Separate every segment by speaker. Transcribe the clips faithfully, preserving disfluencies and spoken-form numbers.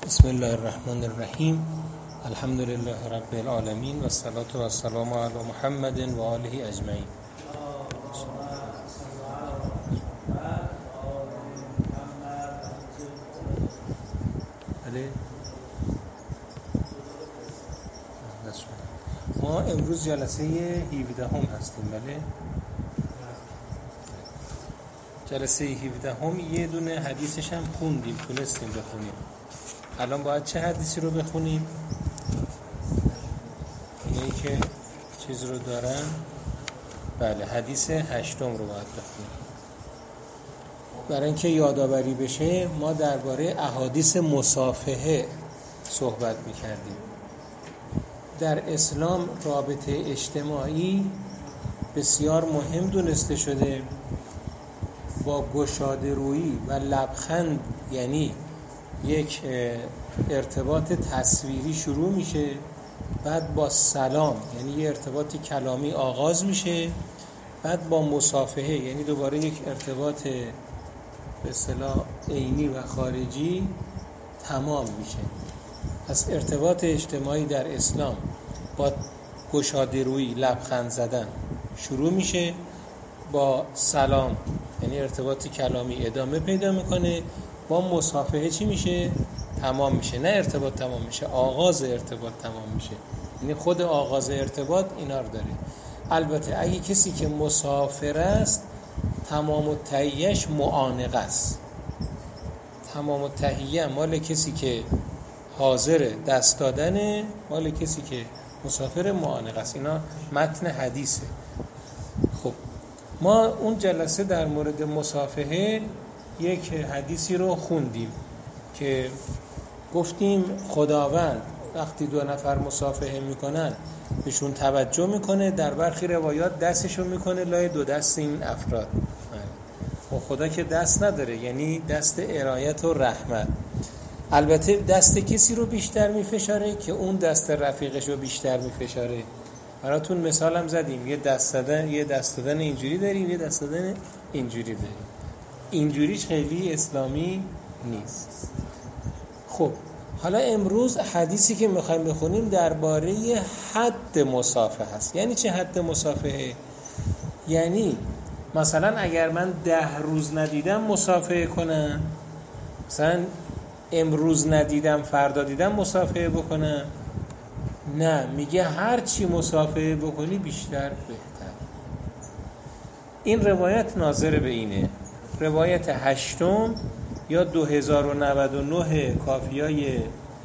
Speaker 1: بسم الله الرحمن الرحیم. الحمد لله رب العالمین و الصلاة و السلام علی محمد و آله اجمعین. ما امروز جلسه هفده هم هستیم. بله، جلسه هفده هم یه دونه حدیثش هم خوندیم، تونستیم بخونیم. الان باید چه حدیثی رو بخونیم؟ اینه که چیز رو دارن. بله، حدیث هشتم رو باید بخونیم. برای اینکه یادآوری بشه، ما درباره احادیث مصافحه صحبت می‌کردیم. در اسلام رابطه اجتماعی بسیار مهم دونسته شده. با گشاده رویی و لبخند، یعنی یک ارتباط تصویری شروع میشه، بعد با سلام یعنی یه ارتباط کلامی آغاز میشه، بعد با مصافحه یعنی دوباره یک ارتباط به اصطلاح عینی و خارجی تمام میشه. پس ارتباط اجتماعی در اسلام با گشاده رویی، لبخند زدن شروع میشه، با سلام یعنی ارتباط کلامی ادامه پیدا میکنه، با مصافحه چی میشه؟ تمام میشه. نه ارتباط تمام میشه، آغاز ارتباط تمام میشه. یعنی خود آغاز ارتباط اینا رو داره. البته اگه کسی که مسافر است، تمام التحیه‌اش معانقه است. تمام التحیه مال کسی که حاضر دست دادنه، مال کسی که مسافر معانقه است. اینا متن حدیثه. خب ما اون جلسه در مورد مصافحه یک حدیثی رو خوندیم که گفتیم خداوند وقتی دو نفر مصافحه میکنن بهشون توجه میکنه، در برخی روایات دستشو میکنه لای دو دست این افراد. و خدا که دست نداره، یعنی دست ارایت و رحمت. البته دست کسی رو بیشتر میفشاره که اون دست رفیقش رو بیشتر میفشاره. براتون مثالم زدیم، یه دست دادن یه دست دادن اینجوری داریم، یه دست دادن اینجوری داریم. اینجوریش خیلی اسلامی نیست. خب حالا امروز حدیثی که میخوایم بخونیم درباره حد مصافحه است. یعنی چه حد مصافحه؟ یعنی مثلا اگر من ده روز ندیدم مصافحه کنم، مثلا امروز ندیدم فردا دیدم مصافحه بکنم؟ نه، میگه هر چی مصافحه بکنی بیشتر بهتر. این روایت ناظر به اینه. روایت هشتم یا دو هزار و نود و نه کافیای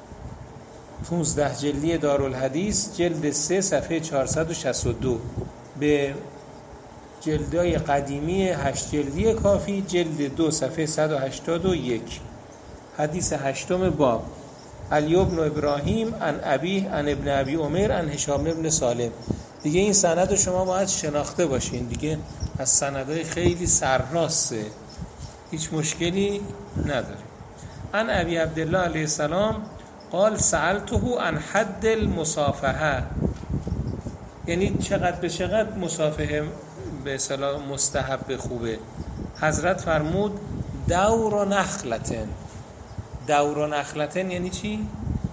Speaker 1: پونزده جلدی دارالحدیث، جلد سه صفحه چهارصد و شصت و دو، به جلدای قدیمی هشت جلدی کافی جلد دو صفحه صد و هشتاد و یک. حدیث هشتم باب: علی ابن ابراهیم عن ابیه عن ابن ابی عمر عن هشام ابن سالم. دیگه این سند رو شما باید شناخته باشین، دیگه از سندهای خیلی سرراسته، هیچ مشکلی نداره. عن ابی عبدالله علیه السلام قال سألته عن حد المصافحه، یعنی چقدر به چقدر مصافحه به اصطلاح مستحب خوبه. حضرت فرمود دور نخلتن. دور نخلتن یعنی چی؟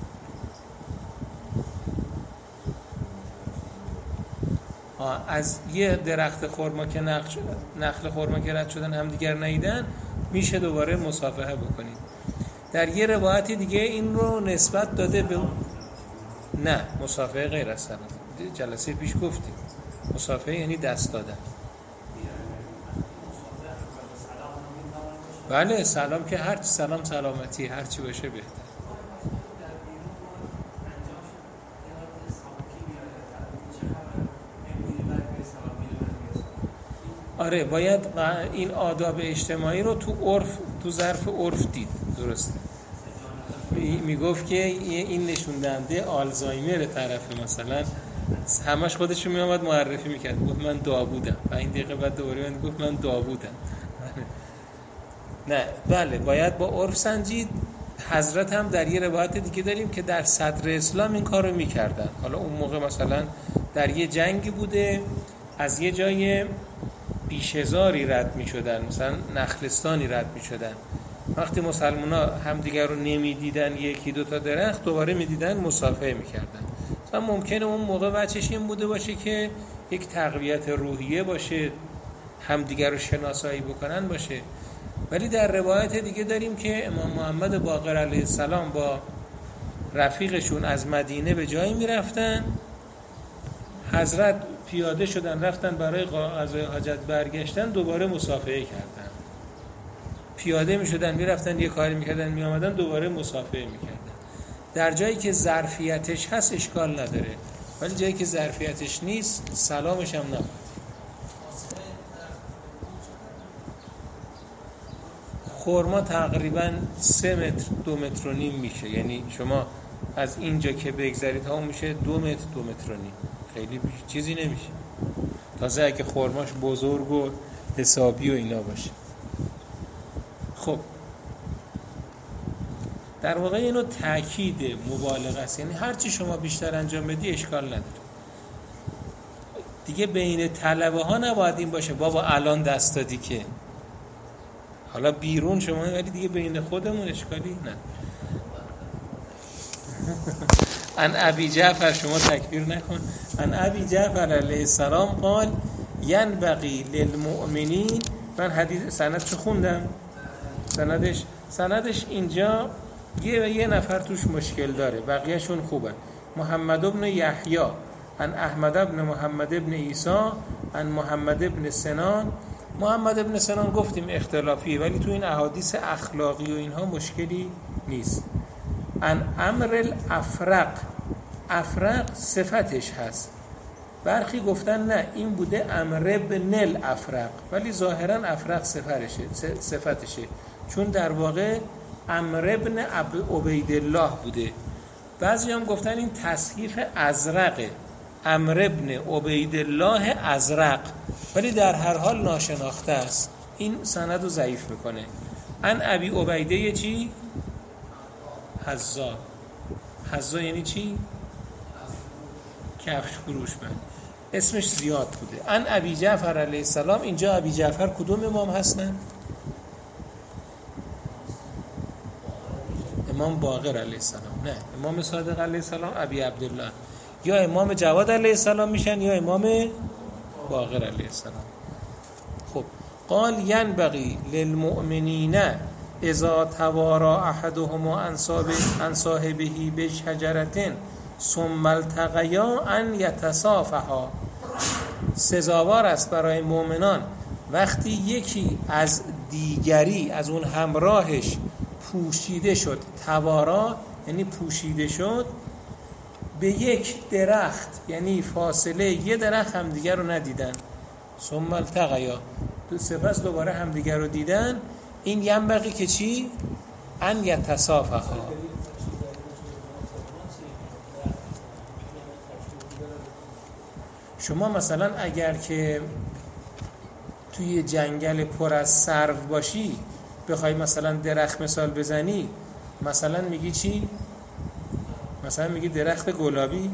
Speaker 1: از یه درخت خرما که نخل, نخل خرما که رد شدن هم دیگر ندیدن میشه دوباره مصافحه بکنید. در یه روایت دیگه این رو نسبت داده به نه، مصافحه غیر از سند. جلسه پیش گفتیم مصافحه یعنی دست دادن. بله، سلام که هر چی سلام سلامتی هر چی باشه بهتر. آره، باید این آداب اجتماعی رو تو عرف، تو ظرف عرف دید. درسته. میگفت که این نشون دهنده آلزایمر طرف، مثلا همش خودش رو میامد معرفی میکرد، گفت من داوودم، و این دقیقه بعد دوباره من گفت من داوودم. نه، بله، باید با عرف سنجید. حضرت هم در یه روایت دیگه داریم که در صدر اسلام این کار رو میکردن. حالا اون موقع مثلا در یه جنگی بوده، از یه جای بیشهزاری رد میشدن، مثلا نخلستانی رد میشدن، وقتی مسلمان ها همدیگر رو نمیدیدن یکی دو تا درخت، دوباره میدیدن مصافحه میکردن. مثلا ممکنه اون موقع بچش این بوده باشه که یک تقویت روحیه باشه، همدیگر رو شناسایی بکنن باشه. ولی در روایت دیگه داریم که امام محمد باقر علیه السلام با رفیقشون از مدینه به جایی میرفتن، حضرت پیاده شدن رفتن برای قضای حاجت، برگشتن دوباره مصافحه کردن. پیاده می شدن می رفتن یه کاری می کردن می آمدن دوباره مصافحه می کردن. در جایی که ظرفیتش هست اشکال نداره، ولی جایی که ظرفیتش نیست سلامش هم نبود. خرما تقریبا سه متر دو متر و نیم میشه، یعنی شما از اینجا که بگذارید ها میشه دو متر دو متر و نیم، خیلی چیزی نمیشه. تازه اگه خرماش بزرگ و حسابی و اینا باشه. خب در واقع اینو تاکید مبالغه است، یعنی هر چی شما بیشتر انجام بدی اشکال نداره. دیگه بین طلبه ها نباید این باشه بابا الان دست دادی که، حالا بیرون شما، ولی دیگه بین خودمون اشکالی نه. ان ابی جعفر، شما تکبیر نکن. ان ابی جعفر علیه السلام قال ینبغی للمؤمنین. من حدیث سندشو خوندم، سندش سندش اینجا یه یه نفر توش مشکل داره، بقیه‌شون خوبه. محمد ابن یحیی عن احمد ابن محمد ابن عیسی عن محمد ابن سنان. محمد ابن سنان گفتیم اختلافیه، ولی تو این احادیث اخلاقی و اینها مشکلی نیست. عن امر الافرق، افرق صفتش هست، برخی گفتن نه این بوده امر ابن الافرق، ولی ظاهرا افرق صفتشه صفتشه چون در واقع امر ابن عبیدالله بوده. بعضی هم گفتن این تصحیف ازرقه، امر ابن عبیدالله ازرق، ولی در هر حال ناشناخته است. این سند رو ضعیف میکنه. ان ابی عبیده چی؟ حذا. حذا یعنی چی؟ کفش فروش. من اسمش زیاد بوده. ان ابی جعفر علیه السلام. اینجا ابی جعفر کدوم امام هستن؟ امام باقر علیه السلام. نه، امام صادق علیه السلام ابی عبدالله، یا امام جواد علیه السلام میشن یا امام باقر علیه السلام. خب قال ینبغی للمؤمنین اذا توارا احدهم عن صاحبه بشجرة ثم التقیا ان یتصافحا. سزاوار است برای مؤمنان وقتی یکی از دیگری، از اون همراهش پوشیده شد، توارا یعنی پوشیده شد، به یک درخت، یعنی فاصله یه درخت همدیگر رو ندیدن. ثم التقیا، دو سپس دوباره همدیگر رو دیدن. این ینبغی که چی؟ ان یتصافحا. شما مثلا اگر که توی جنگل پر از سرو باشی، بخوای مثلا درخت مثال بزنی، مثلا میگی چی؟ مثلا میگی درخت گلابی؟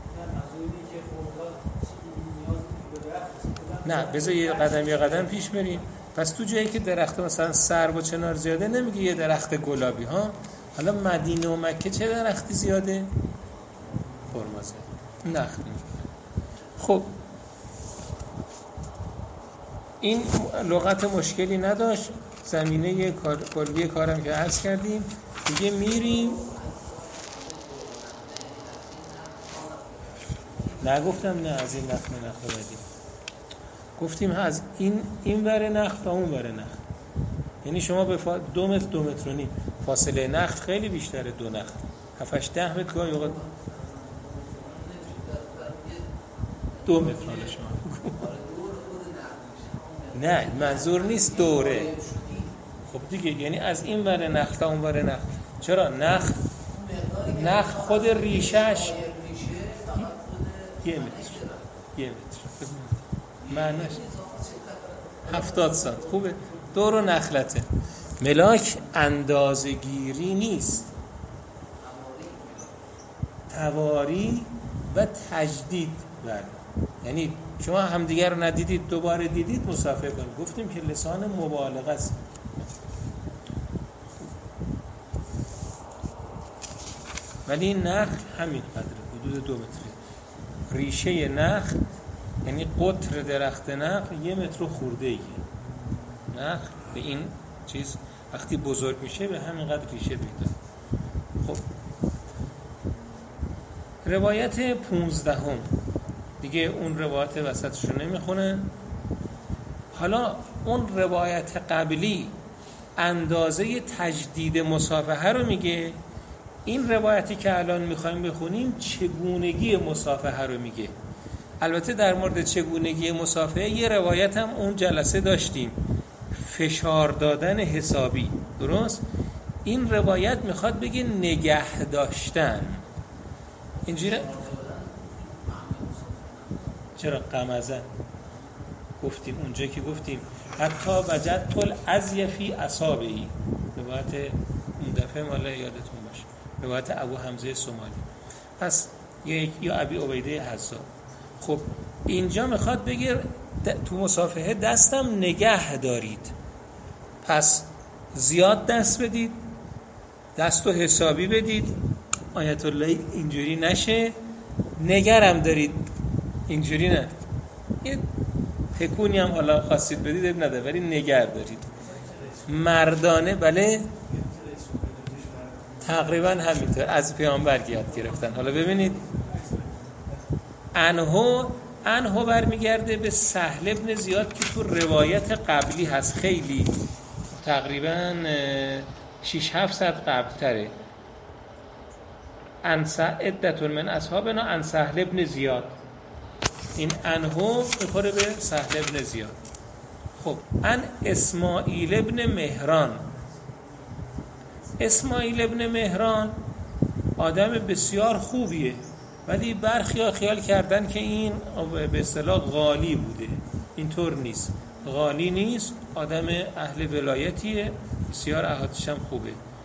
Speaker 1: نه، بذار یه قدم یه قدم پیش بریم. پس تو جایی که درخت مثلا سرو و چنار زیاده نمیگی یه درخت گلابی ها. حالا مدینه و مکه چه درختی زیاده؟ خرمازه، نخل. خب این لغت مشکلی نداشت. زمینه کار، کلی کارم که عرض کردیم. دیگه میریم. نگفتم نه از این نخل نخل بدیم، گفتیم از این این ور نخل تا اون ور نخل. یعنی شما به فا... دو متر دو متر و نیم فاصله نخل خیلی بیشتره. دو نخل هفتش ده متر گاهی اوقات دو متر. حالا شما نه منظور نیست دوره. خب دیگه یعنی از این ور نخل تا اون ور نخل. چرا؟ نخل نخل خود ریشش یه متر یه متر معنیش هفتاد سانت. خوبه، دور و نخلته. ملاک اندازه‌گیری نیست، تواری و تجدید بر. یعنی شما همدیگر رو ندیدید دوباره دیدید مصافحه کنید. گفتیم که لسان مبالغه است. ولی نخل همین قدره، حدود دو متره. ریشه نخل یعنی قطر درخت نخل یه متر خورده ایه. نخل به این چیز وقتی بزرگ میشه به همین قدر ریشه پیدا. خب روایت پونزدهم دیگه اون روایت وسطش رو نمیخونه. حالا اون روایت قبلی اندازه تجدید مصافحه رو میگه، این روایتی که الان میخوایم بخونیم چگونگی مصافحه رو میگه. البته در مورد چگونگی مصافحه یه روایت هم اون جلسه داشتیم، فشار دادن حسابی، درست؟ این روایت میخواد بگه نگه داشتن. اینجوری چرا قمزن گفتیم اونجا که گفتیم حتی وجد طل ازیفی اصابهی، روایت اون دفعه مال یادتون باشه، روایت ابو حمزه سومالی. پس یک یا ابی عبیده حذا. خب اینجا میخواد بگه تو مصافحه دستم نگه دارید، پس زیاد دست بدید، دست و حسابی بدید، آیت الله اینجوری نشه، نگرم دارید اینجوری نه، یه تکونی هم حالا خواستید بدید اب نده ولی نگر دارید مردانه. بله تقریبا همینطور از پیامبر یاد گرفتن. حالا ببینید انهو انهو برمیگرده به سهل ابن زیاد که تو روایت قبلی هست، خیلی تقریبا شش هفت صد قبل تره. انسا عدتون من اصحابنا ان سهل ابن زیاد، این انهو میخوره به سهل ابن زیاد. خب ان اسماعیل ابن مهران، اسماعیل ابن مهران آدم بسیار خوبیه ولی برخی خیال کردن که این به اصطلاح غالی بوده، اینطور نیست، غالی نیست، آدم اهل ولایتیه، بسیار احادیثش هم خوبه.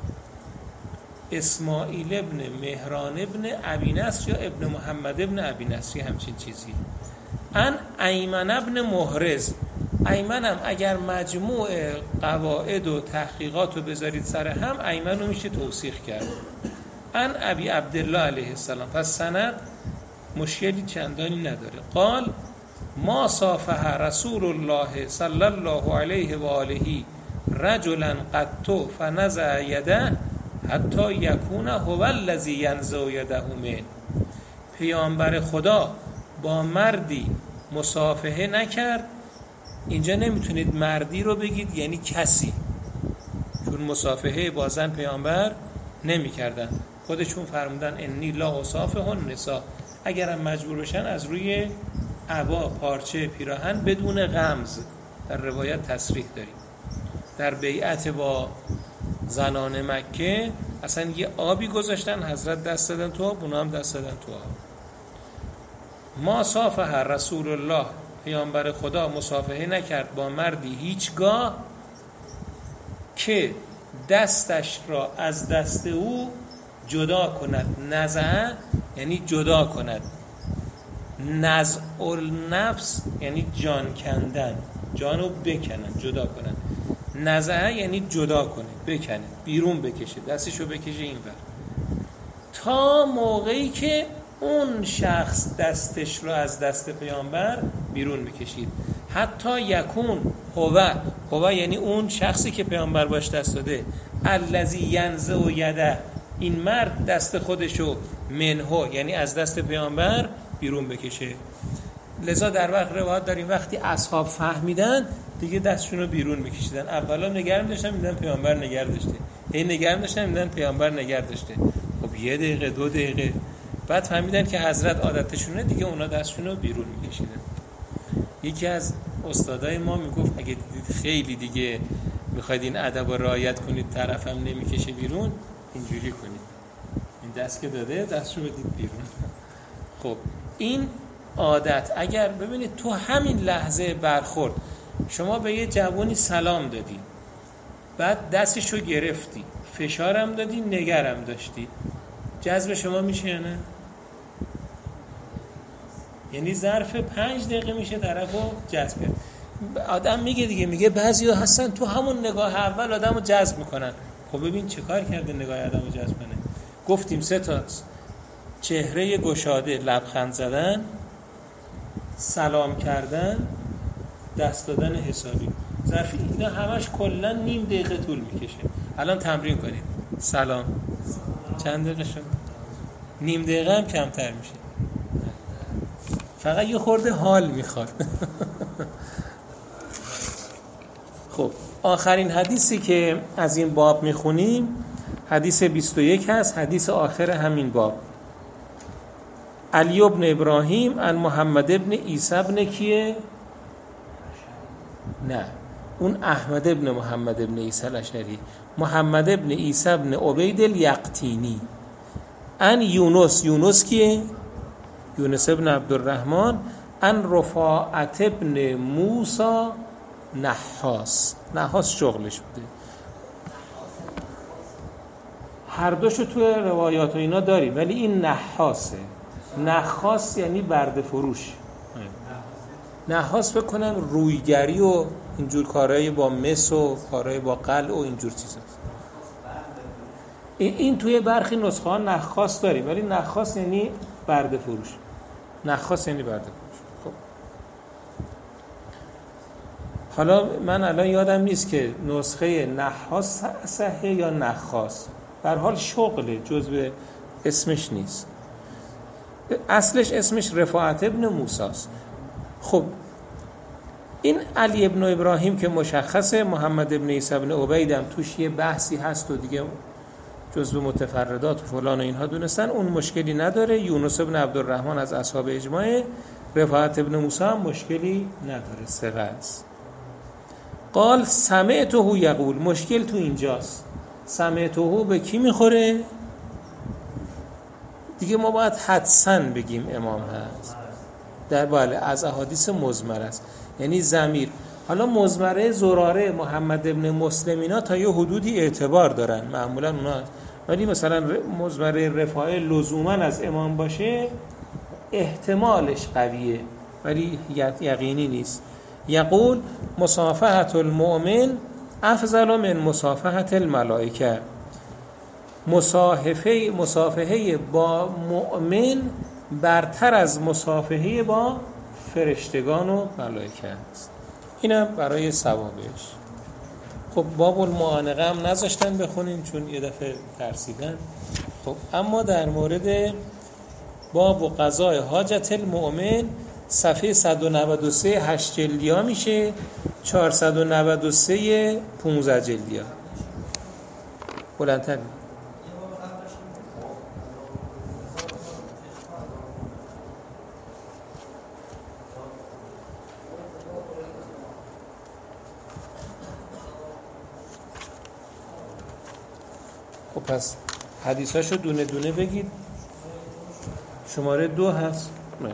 Speaker 1: اسماعیل ابن مهران ابن ابی نصر یا ابن محمد ابن ابی نصر همچین چیزی. ان ایمن ابن محرز، ایمنم اگر مجموع قواعد و تحقیقات رو بذارید سر هم ایمن رو میشه توثیق کرد. ان ابی عبدالله علیه السلام، پس سند مشکلی چندانی نداره. قال ما صافح رسول الله صلی الله علیه و آله رجلا قط فنزع یده حتی یکون هو الذی ینزع یده من، پیامبر خدا با مردی مصافحه نکرد. اینجا نمیتونید مردی رو بگید یعنی کسی، چون مصافحه با زن پیامبر نمیکردن، خودشون فرمودن انی لا اصافح النساء، اگرم مجبور بشن از روی عبا پارچه پیراهن بدون غمز. در روایت تصریح داریم در بیعت با زنان مکه اصلا یه آبی گذاشتن، حضرت دست دادن تو آب، اونا هم دست دادن تو آب. ما صافح رسول الله، پیامبر خدا مصافحه نکرد با مردی هیچگاه که دستش را از دست او جدا کند. نزع یعنی جدا کند، نزع النفس یعنی جان کندن، جانو بکنن، جدا کنن. نزع یعنی جدا کنه، بکنه، بیرون بکشه، دستشو بکشه این ور، تا موقعی که اون شخص دستش رو از دست پیامبر بیرون بکشید. حتی یکون هو، هو یعنی اون شخصی که پیامبر باش دست داده، الذی ینزع یده، این مرد دست خودشو منهو یعنی از دست پیامبر بیرون بکشه. لذا در وقت روایت داریم وقتی اصحاب فهمیدن دیگه دستشون رو بیرون میکشیدن. اولا نگرم داشتن میدن پیامبر نگر داشته، هی نگرم داشتن میدن پیامبر نگر داشته. خب یه دقیقه دو دقیقه بعد فهمیدن که حضرت عادتشونه دیگه، اونا دستشون رو بیرون میکشیدن. یکی از استادای ما میگفت اگه دیدید خیلی دیگه میخواید این ادب رو رعایت کنید طرفم نمیکشه بیرون، اینجوری کنید، این دست که داده دستشو بدید بیرون. خب این عادت، اگر ببینید تو همین لحظه برخورد شما به یه جوانی سلام دادی، بعد دستشو گرفتی، فشارم دادی، نگرم داشتی، جذب شما میشه یا نه؟ یعنی ظرف پنج دقیقه میشه طرفو جذب کرد. آدم میگه دیگه، میگه بعضیا هستن تو همون نگاه اول آدمو جذب میکنن. خب ببین چه کار کرده نگاه آدمو جذب کنه. گفتیم سه تا چهره گشاده، لبخند زدن، سلام کردن، دست دادن حسابی. ظرف اینا همش کلا نیم دقیقه طول میکشه. الان تمرین کنیم. سلام. چند دقیقه شد؟ نیم دقیقه هم کمتر میشه. فقط یه خورده حال میخواد. خب آخرین حدیثی که از این باب میخونیم حدیث بیست و یک هست، حدیث آخر همین باب. علی ابن ابراهیم عن محمد ابن عیسی ابن کیه؟ نه، اون احمد ابن محمد ابن عیسی الاشعری. محمد ابن عیسی ابن عبید الیقطینی. ان یونس، یونس کیه؟ یونس ابن عبدالرحمن. ان رفاعت ابن موسی نحاس. نحاس شغلش بوده. هر دوشو توی روایات و اینا داریم، ولی این نحاسه. نحاس یعنی برده فروش. نحاس بکنم رویگری و اینجور کارهای با مس و کارهای با قلع و اینجور چیزا. این توی برخی نسخه ها نحاس داریم، ولی نحاس یعنی برده فروش. نحاس یعنی برده فروش. خب حالا من الان یادم نیست که نسخه نحاس صحیح یا نحاس. به هر حال شغله، جزء اسمش نیست. اصلش اسمش رفاعت ابن موسی است. خب این علی ابن ابراهیم که مشخصه، محمد ابن عیسی ابن عبید هم توش یه بحثی هست و دیگه جزء متفردات و فلان و اینها دونستن، اون مشکلی نداره. یونس ابن عبدالرحمن از اصحاب اجماع. رفاعت ابن موسی هم مشکلی نداره، ثقه است. قال سمعته یقول. مشکل تو اینجاست. سمعته به کی میخوره؟ دیگه ما باید حدساً بگیم امام هست. در بله از احادیث مضمر است، یعنی ضمیر. حالا مضمره زراره محمد ابن مسلم اینا تا یه حدودی اعتبار دارن، معمولا اونا، ولی مثلا مضمره رفاعه لزوما از امام باشه احتمالش قویه ولی یقینی نیست. یقول مصافحة المؤمن افضل من مصافحة الملائکه. مصافحه مصافحه با مؤمن برتر از مصافحه با فرشتگان و ملائکه است. اینم برای ثوابش. خب باب المعانقه هم نذاشتن بخونیم چون یه دفعه ترسیدن. خب اما در مورد باب و قضای حاجت المؤمن صفحه صد و نود و سه هشت جلدی ها میشه، چهارصد و نود و سه پانزده جلدی ها. بلندتر. خب پس حدیثاشو دونه دونه بگید. شماره دو هست. نه.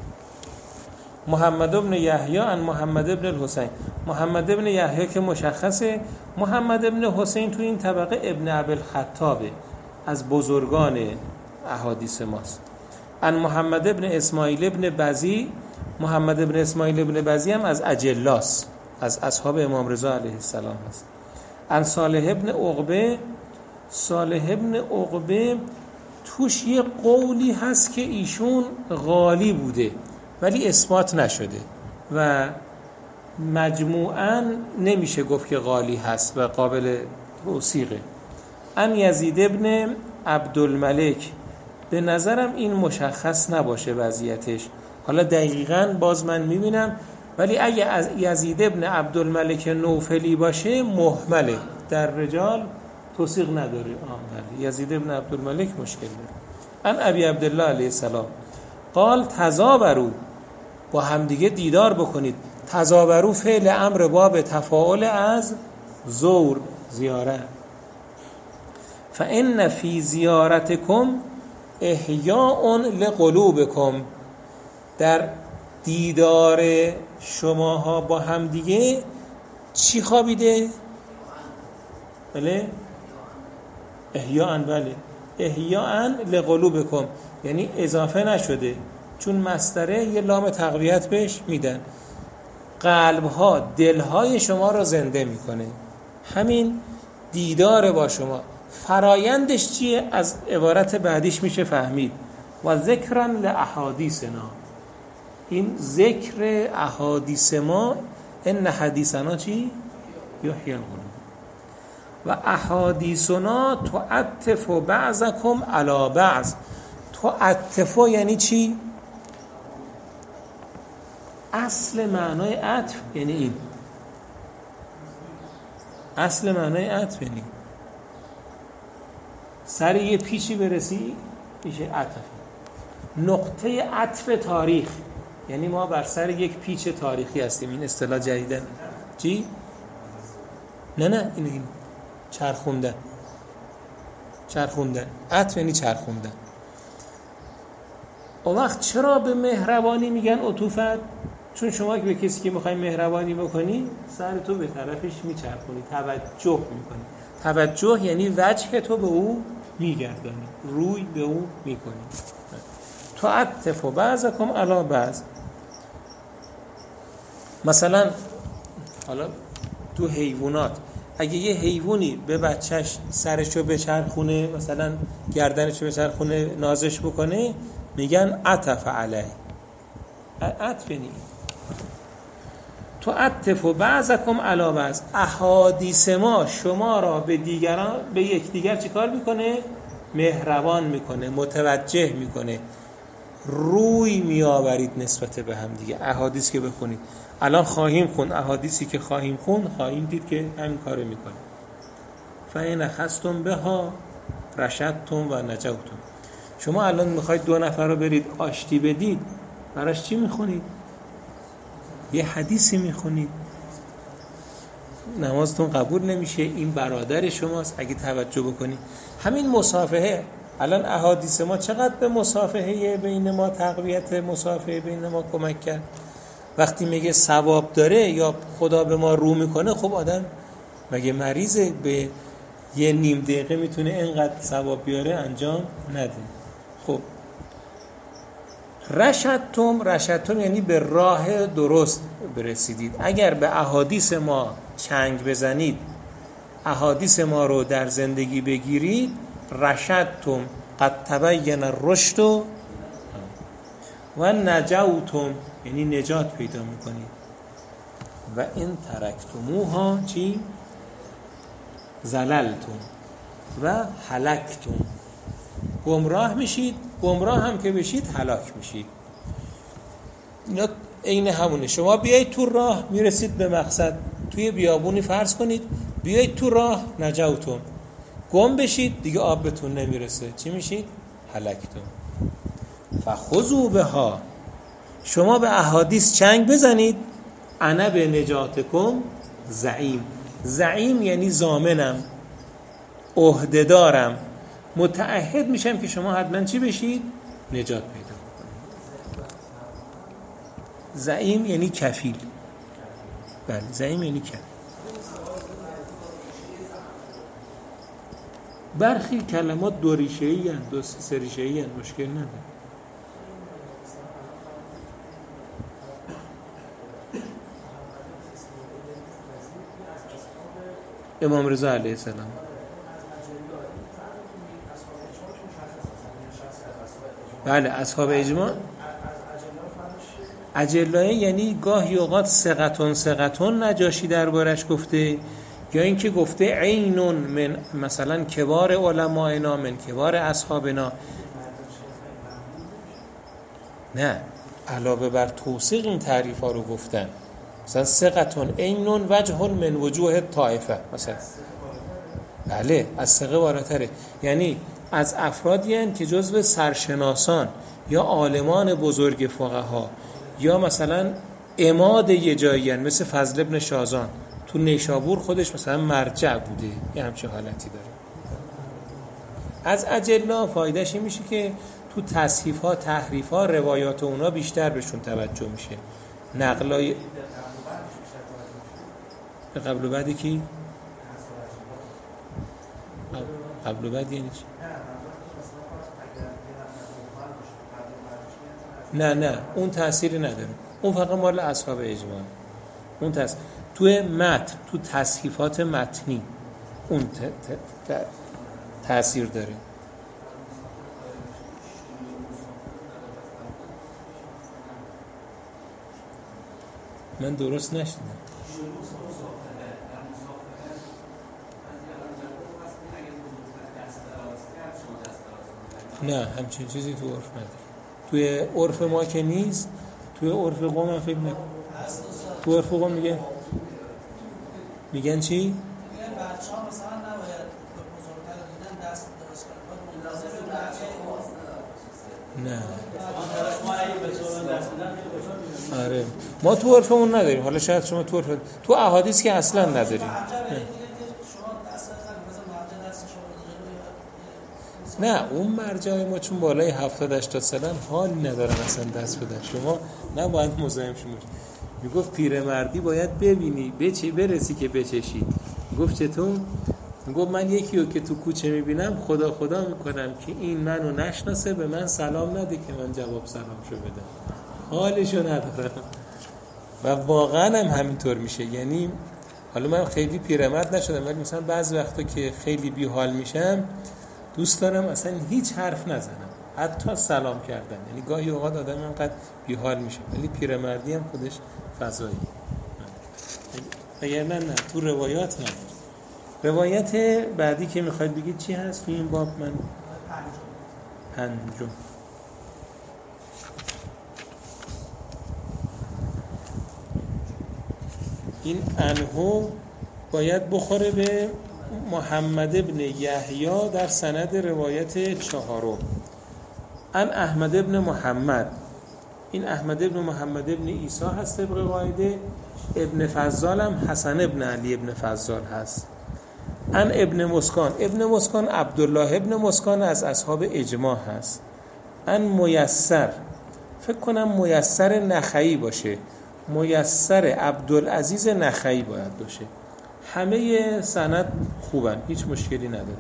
Speaker 1: محمد ابن یحیی عن محمد ابن الحسین. محمد ابن یحیی که مشخصه. محمد ابن حسین تو این طبقه ابن ابوالخطابه، از بزرگان احادیث ماست. عن محمد ابن اسماعیل ابن بزی. محمد ابن اسماعیل ابن بزی هم از اجلاس، از اصحاب امام رضا علیه السلام هست. عن صالح ابن عقبه. صالح ابن عقبه توش یه قولی هست که ایشون غالی بوده ولی اثبات نشده و مجموعاً نمیشه گفت که غالی هست و قابل توثیقه. ان یزید ابن عبدالملک. به نظرم این مشخص نباشه وضعیتش، حالا دقیقاً باز من میبینم، ولی اگه از یزید ابن عبدالملک نوفلی باشه محمله، در رجال توثیق نداره. آه یزید ابن عبدالملک مشکل داره. ان ابی عبدالله علیه السلام قال تزاورو. با همدیگه دیدار بکنید. تزاورو فعل امر باب تفاعل از زور، زیارت. فان فی زیارتکم احیاء لقلوبکم. در دیدار شماها با همدیگه چی خوابیده؟ بله احیاء، بله احیاء لقلوبکم، یعنی اضافه نشده، چون مصدره یه لام تقویت بهش میدن. قلبها، دلهای شما را زنده میکنه. همین دیدار با شما. فرایندش چیه؟ از عبارت بعدیش میشه فهمید و ذکرا لاحادیثنا، این ذکر احادیث ما، ان حدیثنا چی؟ یحیی القلوب و احادیثنا تعطف بعضکم علی بعض. تعطف یعنی چی؟ اصل معنای عطف یعنی این، اصل معنای عطف یعنی سر یه پیچی برسی میشه عطف. نقطه عطف تاریخ یعنی ما بر سر یک پیچ تاریخی هستیم، این اصطلاح جدیدن. چی؟ نه نه این این چرخوندن، چرخوندن. عطف یعنی چرخوندن. اون وقت چرا به مهربانی میگن عطوفت؟ چون شما که به کسی که میخوای مهربانی بکنی سر تو به طرفش میچرخونی، توجه میکنی. توجه یعنی وجه تو به او میگردانی، روی به او میکنی. تعطف بعضکم علی بعض. مثلا حالا تو حیوانات اگه یه حیوانی به بچهش سرشو بچرخونه، مثلا گردنشو بچرخونه، نازش بکنه، میگن عطف علیه. عطف یعنی تعطف بعضکم علی بعض. احادیث ما شما را به دیگران، به یکدیگر چی کار میکنه؟ مهربان میکنه، متوجه میکنه، روی میآورید نسبت به هم دیگه. احادیث که بخونید الان خواهیم خون، احادیثی که خواهیم خون خواهیم دید که همین کارو میکنه. فإن أخذتم بها رشدتم و نجوتم. شما الان میخواید دو نفر رو برید آشتی بدید، براش چی میخونید؟ یه حدیثی میخونید. نمازتون قبول نمیشه، این برادر شماست. اگه توجه بکنید همین مصافحه، الان احادیث ما چقدر به مصافحه بین ما، تقویت مصافحه بین ما کمک کرد. وقتی میگه ثواب داره یا خدا به ما رو میکنه، خب آدم مگه مریضه به یه نیم دقیقه میتونه اینقدر ثواب بیاره انجام نده؟ خب رشدتم، رشدتم یعنی به راه درست برسیدید. اگر به احادیث ما چنگ بزنید، احادیث ما رو در زندگی بگیرید، رشدتم قد تبین الرشد و نجوتم یعنی نجات پیدا میکنید. و این ترکتموها چی؟ زللتم و هلکتم. گمراه میشید، گمراه هم که بشید هلاک میشید. اینا عین همونه. شما بیایید تو راه میرسید به مقصد، توی بیابونی فرض کنید، بیایید تو راه نجوتم، گم بشید دیگه آب بهتون نمیرسه، چی میشید؟ هلکتم. فخذوا بها، شما به احادیث چنگ بزنید. انا به نجاتکم زعیم. زعیم یعنی ضامنم، عهده‌دارم، متعهد میشم که شما حتما چی بشید؟ نجات پیدا کنید. زعیم یعنی کفیل. بله زعیم یعنی کفیل. برخی کلمات دو ریشه‌ای هستند، دو سه ریشه‌ای هستند، مشکل نداره. امام رضا علیه السلام. بله اصحاب اجماع. اجلایه یعنی گاهی اوقات ثقتون ثقتون نجاشی دربارش گفته، یا اینکه گفته عینون من مثلا کبار علمائنا من کبار اصحابنا. نه، علاوه بر توثیق این تعریف ها رو گفتن. مثلا ثقتون عینون وجه من وجوه طائفه مثلا. بله از ثقه بالاتره، یعنی از افرادی هستند که جزو سرشناسان یا عالمان بزرگ فقها یا مثلا عماد یه جایی هستند، مثل فضل ابن شازان تو نیشابور خودش مثلا مرجع بوده، یه همچین حالتی داره. از اجلا فایدهش این میشه که تو تصحیف ها تحریف ها روایات اونا بیشتر بهشون توجه میشه. نقلای قبل و بعدی کی؟ قبل و بعد یعنی چی؟ نه نه اون تأثیری نداره، اون فقط مال اصحاب اجماع. اون تأثیر توی متن، تو تصحیفات متنی اون ت... ت... ت... تأثیر داره. من درست نشدم. نه همچین چیزی تو عرف نداره. توی عرف ما که نیست، توی عرف قوم هم فکر نکنم. تو عرف قوم میگه میگن چی؟
Speaker 2: میگن بچه‌ها مثلا نباید به بزرگتر دیدن دست درست کنن.
Speaker 1: نه.
Speaker 2: ما اگه به بزرگ دست بدن
Speaker 1: آره ما تو عرفمون نداریم. حالا شاید شما تو عرف تو احادیث که اصلا نداریم. نه اون مرجع ما چون بالای هفتاد هشتاد سالن حال ندارن اصلا دست بدن. شما نباید مزاحم شما. میگفت پیرمردی باید ببینی بچی برسی که بچشی. گفت چطور؟ میگفت من یکی رو که تو کوچه میبینم خدا خدا میکنم که این منو نشناسه به من سلام نده که من جواب سلامشو بدم. حالشو ندارم. و واقعا هم همینطور میشه. یعنی حالا من خیلی پیرمرد نشدم ولی مثلا بعضی وقتا که خیلی بی حال میشم دوست دارم اصلا هیچ حرف نزنم، حتی سلام کردن. یعنی گاهی اوقات آدم انقدر بی حال میشه ولی پیرمردی هم خودش فضایی. اگر نه نه تو روایات نه. روایت بعدی که میخواید بگید چی هست تو این باب؟ من پنجم. این انهو باید بخوره به محمد ابن یحیی در سند روایت چهارم. ان احمد ابن محمد، این احمد ابن محمد ابن عیسی هست طبق قاعده. ابن فضال هم حسن ابن علی ابن فضال هست. ان ابن مسکان، ابن مسکان عبدالله ابن مسکان از اصحاب اجماع هست. ان میسر، فکر کنم میسر نخعی باشه، میسر عبدالعزیز نخعی باید باشه. همه سند خوبن، هیچ مشکلی نداره.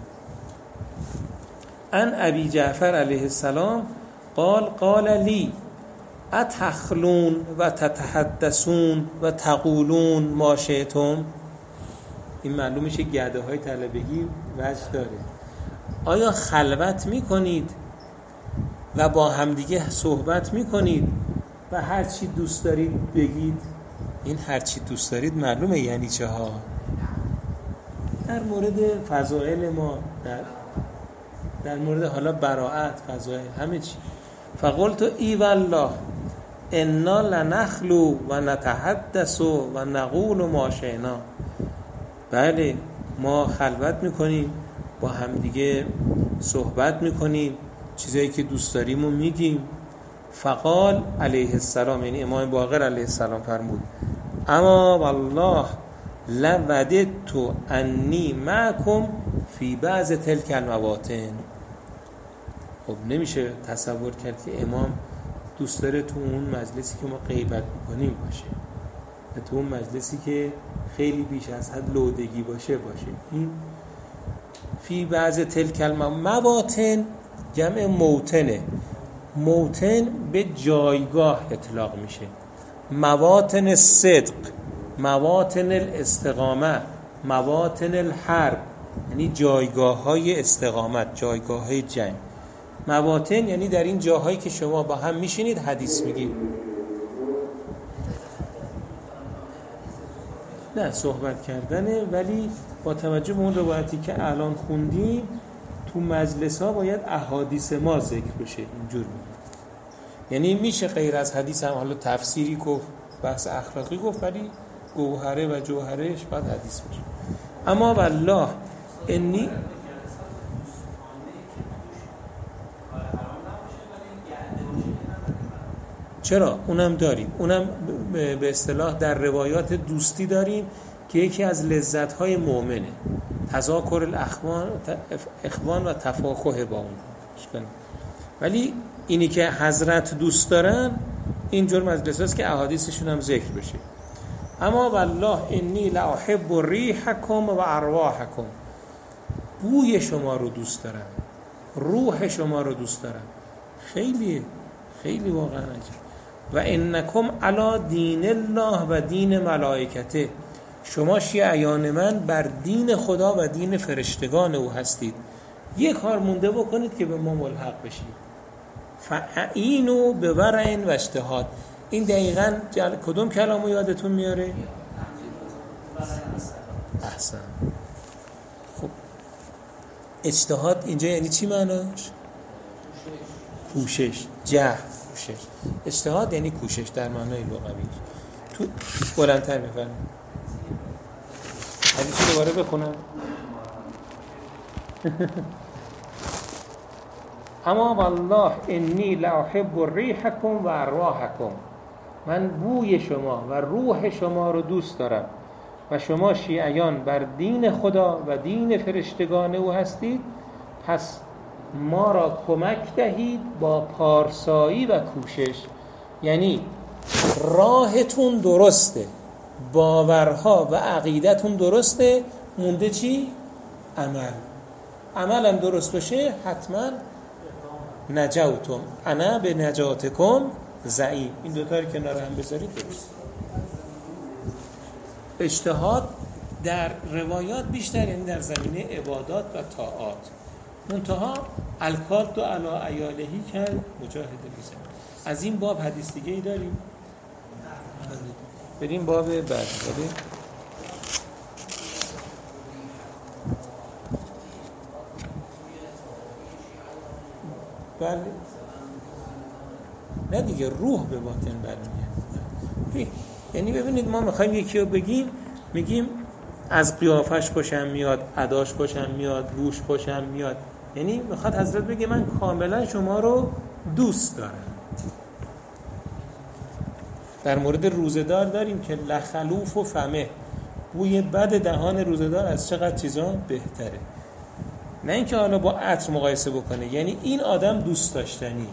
Speaker 1: ان ابی جعفر علیه السلام قال قال لی اتخلون و تتحدثون و تقولون ما شئتم. این معلوم میشه گده های طلبگی وجه داره. آیا خلوت میکنید و با همدیگه صحبت میکنید و هر چی دوست دارید بگید؟ این هر چی دوست دارید معلومه یعنی چه ها؟ در مورد فضائل ما، در, در مورد حالا براءت، فضائل، همه چی. فقلت ای والله انا لنخلو و نتحدث و نقول ما شئنا. بله ما خلوت میکنیم، با همدیگه صحبت میکنیم، چیزایی که دوست داریم رو میگیم. فقال علیه السلام، یعنی امام باقر علیه السلام فرمود اما والله لوددت انی معکم فی بعض تلک المواطن. خب نمیشه تصور کرد که امام دوست داره تو اون مجلسی که ما غیبت میکنیم باشه، تو اون مجلسی که خیلی بیش از حد لودگی باشه باشه. این فی بعض تلک المواطن جمع موطنه. موطن به جایگاه اطلاق میشه. مواطن صدق، مواطن الاستقامه، مواطن الحرب، یعنی جایگاه های استقامت، جایگاه های جنگ. مواطن یعنی در این جاهایی که شما با هم میشینید حدیث میگید. نه صحبت کردنه، ولی با توجه به اون روایتی که الان خوندیم تو مجلس ها باید احادیث ما ذکر بشه. اینجور میگه. یعنی میشه غیر از حدیث هم حالا تفسیری گفت، بحث اخلاقی گفت، ولی گوهره و جوهرش باید حدیث بشه. اما والله انی چرا؟ اونم داریم. اونم به اصطلاح در روایات دوستی داریم که یکی از لذت‌های مؤمنه، تذاکر الاخوان اخوان و تفاخر با اون. ولی اینی که حضرت دوست دارن اینجور مجلس هست که احادیثشون هم ذکر بشه. اما والله انی لاحب ریحکم و ارواحکم، بوی شما رو دوست دارم، روح شما رو دوست دارم. خیلی خیلی واقعا عجیب. و انکم علی دین الله و دین ملائکته، شما شیعیان من بر دین خدا و دین فرشتگان او هستید. یه کار مونده بکنید که به ما ملحق بشید. فعینو به ورع و اجتهاد. این دقیقاً جل... کدوم کلامو یادتون میاره؟ احسن. خب اجتهاد اینجا یعنی چی معناش؟ کوشش. جهد، کوشش. اجتهاد یعنی کوشش در معنای لغوی. تو بلندتر بفرمایید. حدیث دوباره بخونم. اما والله انی لاحب ریحکم و ارواحکم، من بوی شما و روح شما رو دوست دارم و شما شیعیان بر دین خدا و دین فرشتگان او هستید، پس ما را کمک دهید با پارسایی و کوشش. یعنی راهتون درسته، باورها و عقیدتون درسته، مونده چی؟ عمل. عملم درست باشه حتما نجاتم انا به نجاتکم زعیم. این دوتا رو کنار هم بذارید درست. اجتهاد در روایات بیشتر یعنی در زمینه عبادات و طاعات. منتها الکاد و علا ایالهی کرد مجاهد بیزن. از این باب حدیث دیگه ای داریم؟ بریم باب بعد. بریم بله نه دیگه، روح به باطن برمیاد. یعنی ببینید ما میخوایم یکی رو بگیم، میگیم از قیافش خوشم میاد، اداش خوشم میاد، بوش خوشم میاد. یعنی میخواد حضرت بگه من کاملا شما رو دوست دارم. در مورد روزه‌دار داریم که لخلوف و فمه، بوی بد دهان روزه‌دار از چقدر چیزا بهتره. نه اینکه حالا با عطر مقایسه بکنه، یعنی این آدم دوست داشتنی.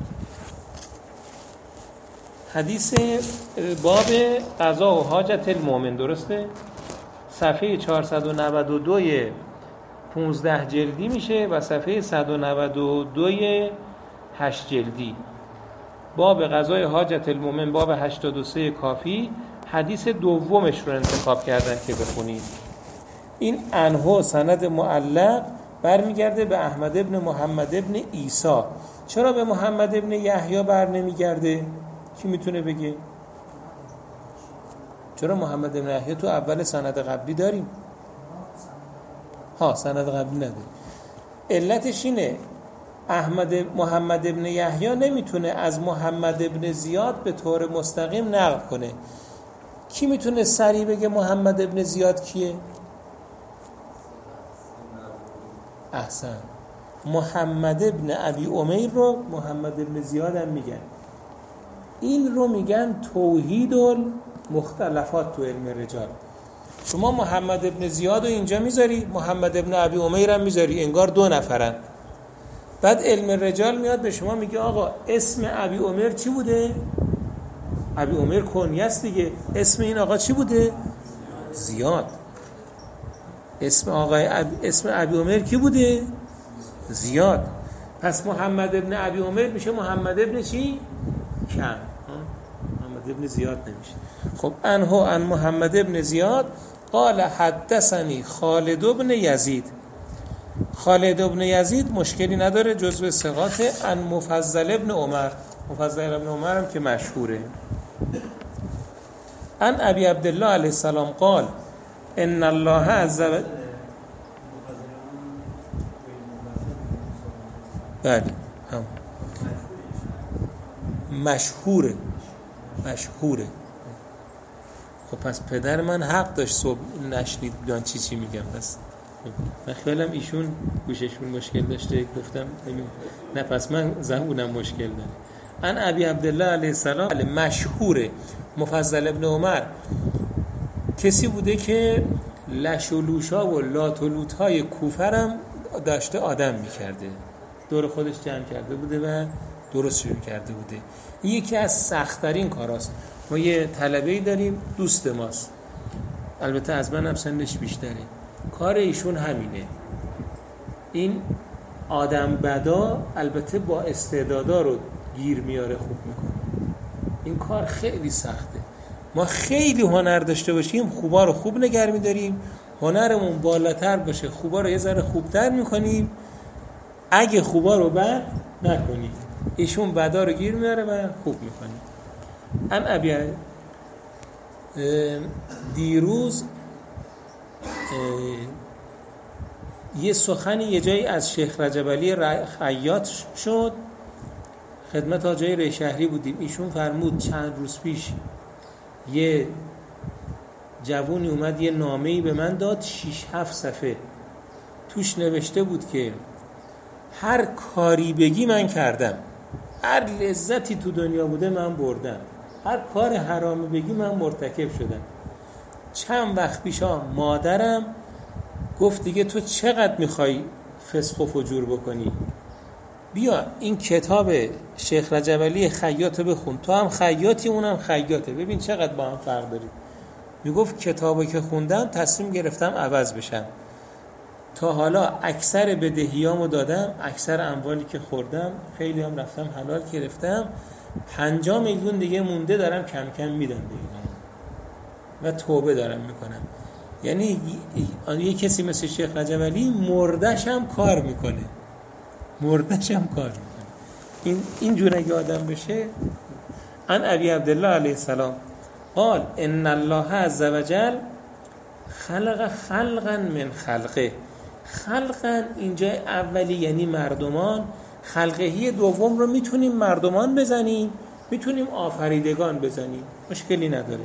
Speaker 1: حدیث باب قضا و حاجت المؤمن، درسته؟ صفحه چهارصد و نود و دو پانزده جلدی میشه و صفحه صد و نود و دو هشت جلدی. باب قضای حاجت المؤمن باب هشتاد و سه کافی، حدیث دومش رو انتخاب کردن که بخونید. این انهو سند معلق برمیگرده به احمد ابن محمد ابن عیسی. چرا به محمد ابن یحیی بر نمیگرده؟ کی میتونه بگه؟ چرا محمد ابن یحیی تو اول سند قبلی داریم؟ ها سند قبلی نداریم. علتش اینه احمد محمد ابن یحیی نمیتونه از محمد ابن زیاد به طور مستقیم نقل کنه. کی میتونه سریع بگه محمد ابن زیاد کیه؟ احسن. محمد ابن ابی امیر رو محمد ابن زیاد هم میگن. این رو میگن توحید المختلفات تو علم رجال. شما محمد ابن زیاد رو اینجا میذاری، محمد ابن ابی امیر هم میذاری، انگار دو نفرن. بعد علم رجال میاد به شما میگه آقا اسم ابی امیر چی بوده؟ ابی امیر کنیه است دیگه. اسم این آقا چی بوده؟ زیاد. اسم آقای اب... اسم ابی امیر کی بوده؟ زیاد. پس محمد ابن ابی امیر میشه محمد ابن چی؟ کم. محمد ابن زیاد نمیشه. خب انهو ان محمد ابن زیاد قال حدثنی خالد ابن یزید. خالد ابن یزید مشکلی نداره، جزو ثقات. ان مفضل ابن عمر، مفضل ابن عمر هم که مشهوره. ان ابی عبدالله علیه السلام قال ان الله عز و جل. بله هم مشهوره مشهوره. خب پس پدر من حق داشت صبح نشنید بیان چی چی میگم. پس من خیالم ایشون گوششون مشکل داشته، گفتم نه پس من زبونم مشکل داره. ان ابی عبدالله علیه السلام مشهوره. مفضل ابن عمر کسی بوده که لش و لوشا و لات و لوت‌های کوفه هم داشته آدم می‌کرده، دور خودش جمع کرده بوده و درست شروع کرده بوده. این یکی از سخت‌ترین کاراست. ما یه طلبه‌ای داریم دوست ماست، البته از من هم سنش بیشتره، کار ایشون همینه. این آدم بدا البته با استعدادا رو گیر میاره، خوب میکنه. این کار خیلی سخته. ما خیلی هنر داشته باشیم، خوبا رو خوب نگر میداریم، هنرمون بالاتر باشه، خوبا رو یه ذره خوبتر میکنیم، اگه خوبا رو بد نکنی. ایشون بدا رو گیر میاره و خوب میکنه. ان ابی دیروز یه سخنی یه جایی از شیخ رجب علی خیاط شد، خدمت آجای ری شهری بودیم. ایشون فرمود چند روز پیش یه جوونی اومد یه نامه‌ای به من داد، شیش هفت صفحه، توش نوشته بود که هر کاری بگی من کردم، هر لذتی تو دنیا بوده من بردم، هر کار حرامی بگی من مرتکب شدم. چند وقت پیشا مادرم گفت دیگه تو چقدر میخوای فسق و فجور بکنی، بیا این کتاب شیخ رجب علی خیاط بخون، تو هم خیاطی اونم خیاطه، ببین چقدر با هم فرق داری. میگفت کتابو که خوندم تصمیم گرفتم عوض بشم. تا حالا اکثر بدهیامو دادم، اکثر اموالی که خوردم خیلی هم رفتم حلال گرفتم، پنجاه میلیون دیگه مونده دارم کم کم میدم دیگه و توبه دارم میکنم. یعنی یه کسی مثل شیخ رجب علی مردش هم کار میکنه، مردش هم کار میکنه. این اینجور اگه آدم بشه. ان ابی عبدالله علیه السلام قال ان الله عز وجل خلق خلقا من خلقه. خلقا اینجا اولی یعنی مردمان، خلقهی دوم رو میتونیم مردمان بزنیم، میتونیم آفریدگان بزنیم، مشکلی نداره.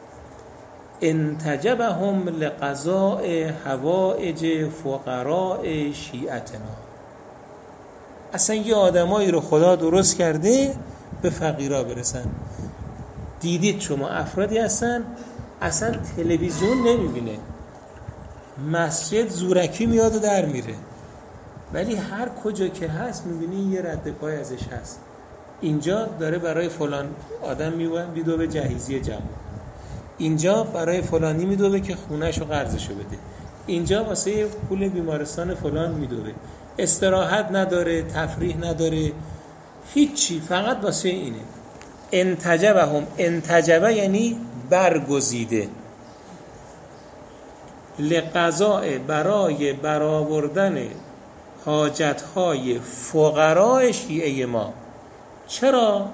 Speaker 1: انتجبهم لقضاء حوائج فقراء شیعتنا. اصلا یه آدمایی رو خدا درست کرده به فقیرا برسن. دیدید شما افرادی هستن اصلا تلویزیون نمیبینه، مسجد زورکی میاد و در میره، ولی هر کجا که هست میبینی یه رد پای ازش هست. اینجا داره برای فلان آدم میدو به جهیزیه جمع، اینجا برای فلانی میدوه که خونهشو قرضشو بده، اینجا واسه پول بیمارستان فلان میدوه، استراحت نداره، تفریح نداره، هیچی، فقط واسه اینه. انتجبهم، انتجبه یعنی برگزیده، لقضاء برای برآوردن حاجتهای فقراء شیعه ما. چرا؟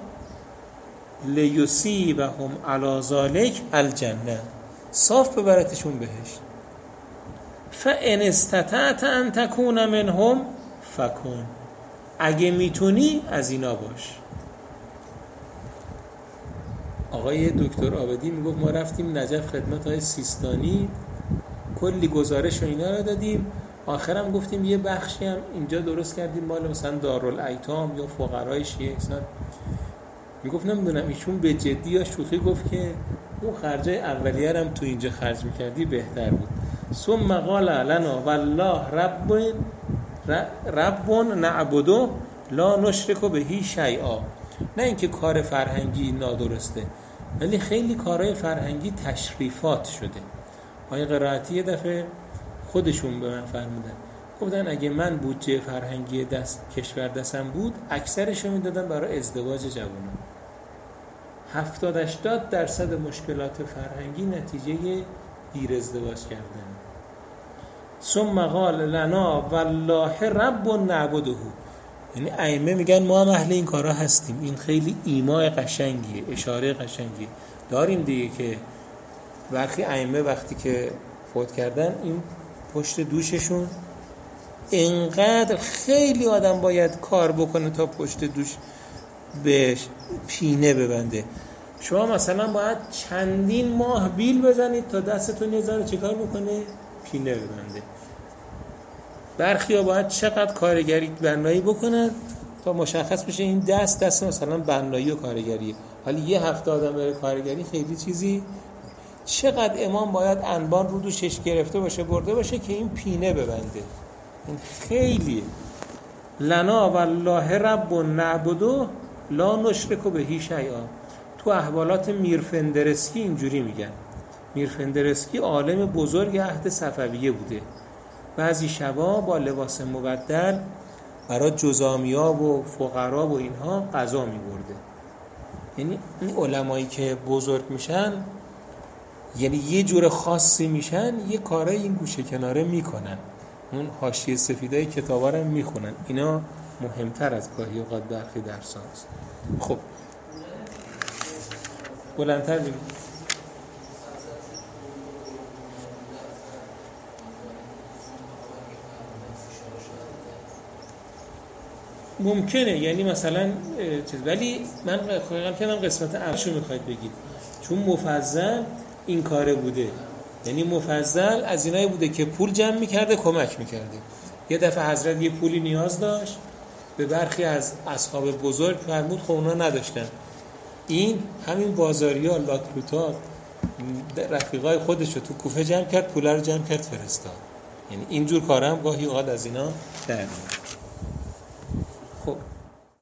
Speaker 1: لیصیبهم علی ذلک الجنه، صاف ببرتشون بهشت. فان استطعت ان تکون منهم فکن، اگه میتونی از اینا باش. آقای دکتر عابدی میگفت ما رفتیم نجف خدمت های سیستانی، کلی گزارش و اینا رو دادیم، آخرم گفتیم یه بخشی هم اینجا درست کردیم مال مثلا دارالایتام یا فقرای شیعه. میگفت نمیدونم ایشون به جدی یا شوخی گفت که اون خرجای اولیه هم تو اینجا خرج میکردی بهتر بود. ثم قال لنا والله رب رب نعبده لا نشرک به شیئا. نه اینکه کار فرهنگی نادرسته، ولی خیلی کارهای فرهنگی تشریفات شده. آقای قرائتی یه دفعه خودشون به من فرمودن، گفتن اگه من بودجه فرهنگی دست کشور دستم بود اکثرش رو میدادم برای ازدواج جوانان. هفتاد هشتاد درصد مشکلات فرهنگی نتیجه دیر ازدواج کردن. ثم قال لنا والله رب نعبده، یعنی ائمه میگن ما هم اهل این کارا هستیم. این خیلی ایمای قشنگیه، اشاره قشنگیه داریم دیگه که برخی ائمه وقتی که فوت کردن این پشت دوششون اینقدر خیلی آدم باید کار بکنه تا پشت دوش به پینه ببنده. شما مثلا باید چندین ماه بیل بزنید تا دستتون یه ذره چیکار بکنه؟ پینه ببنده. برخی ها باید چقدر کارگری بنایی بکنن تا مشخص بشه این دست دست مثلا بنایی و کارگریه. حالا یه هفته آدم بره کارگری خیلی چیزی. چقدر امام باید انبان رو دوشش گرفته باشه برده باشه که این پینه ببنده. این خیلیه. لنا والله رب نعبده لا نشرک به شیئا. تو احوالات میرفندرسکی اینجوری میگن. میرفندرسکی عالم بزرگ عهد صفویه بوده. بعضی شبا با لباس مبدل برای جزامیا و فقرا و اینها غذا میبرده. یعنی این علمایی که بزرگ میشن یعنی یه جور خاصی میشن، یه کارای این گوشه کناره میکنن. اون حاشیه سفیدای کتابا رو میخونن. اینا مهمتر از گاهی اوقات برخی درسان است. خب بلندتر بگید. ممکنه، یعنی مثلا چیز، ولی من خواهیم کردم قسمت اولشو میخواید بگید، چون مفضل این کاره بوده، یعنی مفضل از اینایی بوده که پول جمع میکرده کمک میکرده. یه دفعه حضرت یه پولی نیاز داشت، به برخی از اصحاب بزرگ فرمود، خب اونا نداشتن. این همین بازاریا لاکروتا رفیقای خودشو تو کوفه جمع کرد، پولا رو جمع کرد فرستاد. یعنی اینجور کارا هم گاهی اوقات از اینا در میاد.